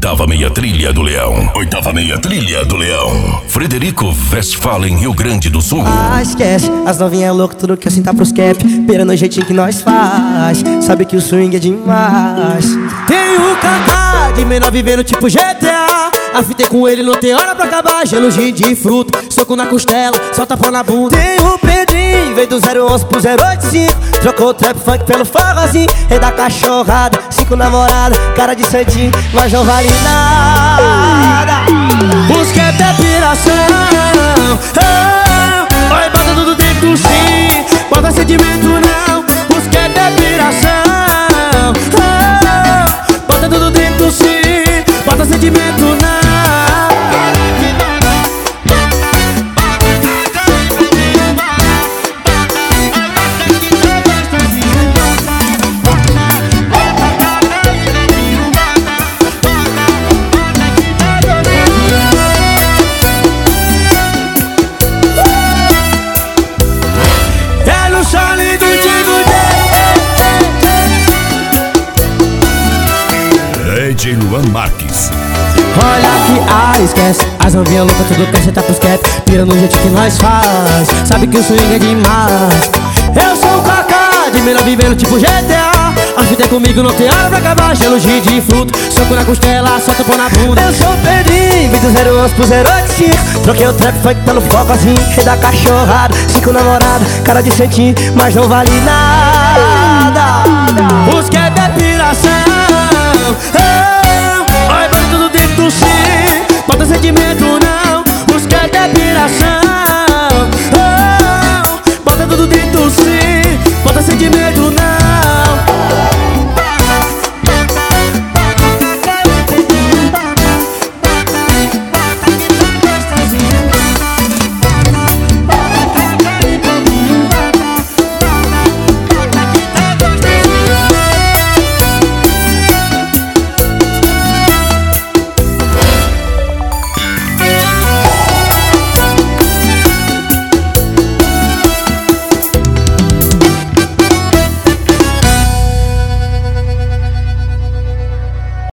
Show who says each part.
Speaker 1: Oitava meia trilha do Leão. Oitava meia trilha do Leão. Frederico Westphalen, Rio Grande do Sul.
Speaker 2: Ah, esquece, as novinhas loucas, tudo que assim tá pros cap. Pera no jeitinho que nós faz. Sabe que o swing é demais. Tem o Kaká de menor vivendo tipo GTA. Afitei com ele, não tem hora pra acabar. Gelo de fruta, soco na costela, só tapa na bunda. Tem o Pedrinho, veio do 011 pro 085. Trocou o trap funk pelo forrozinho. Rei da cachorrada, 5 namoradas, cara de santinho, mas não vale nada. Busca é piração. Oi, bota tudo dentro sim, bota sentimento não. Busca é piração. Bota tudo dentro sim, bota sentimento não.
Speaker 1: DJ Luan Marques.
Speaker 2: Olha que esquece, as novinhas loucas, tudo que você tá pros cap. Pira no jeito que nós faz, sabe que o swing é demais. Eu sou o Kaká, de menor vivendo tipo GTA. A vida é comigo, não tem hora pra acabar. Gelo de fruta, soco na costela, só tapa na bunda. Eu sou o Pedrinho, vim do 011 pro 085. Troquei o trap funk pelo focozinho. Rei da cachorrada, 5 namoradas, cara de santinho, mas não vale nada. Busca é piração.